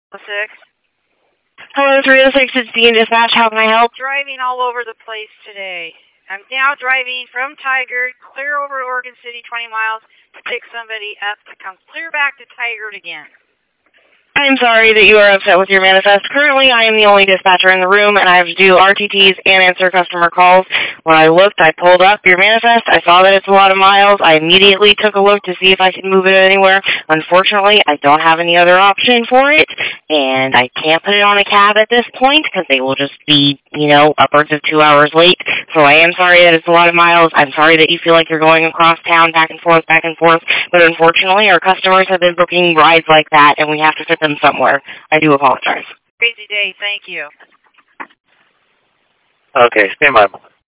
6. Hello, 306, it's Dean Dispatch. How can I help? Driving all over the place today. I'm now driving from Tigard, clear over Oregon City, 20 miles, to pick somebody up to come clear back to Tigard again. I'm sorry that you are upset with your manifest. Currently, I am the only dispatcher in the room, and I have to do RTTs and answer customer calls. When I looked, I pulled up your manifest. I saw that it's a lot of miles. I immediately took a look to see if I could move it anywhere. Unfortunately, I don't have any other option for it, and I can't put it on a cab at this point because they will just be, upwards of 2 hours late. So I am sorry that it's a lot of miles. I'm sorry that you feel like you're going across town back and forth, but unfortunately, our customers have been booking rides like that, and we have to fit them somewhere. I do apologize. Crazy day. Thank you. Okay, stand by.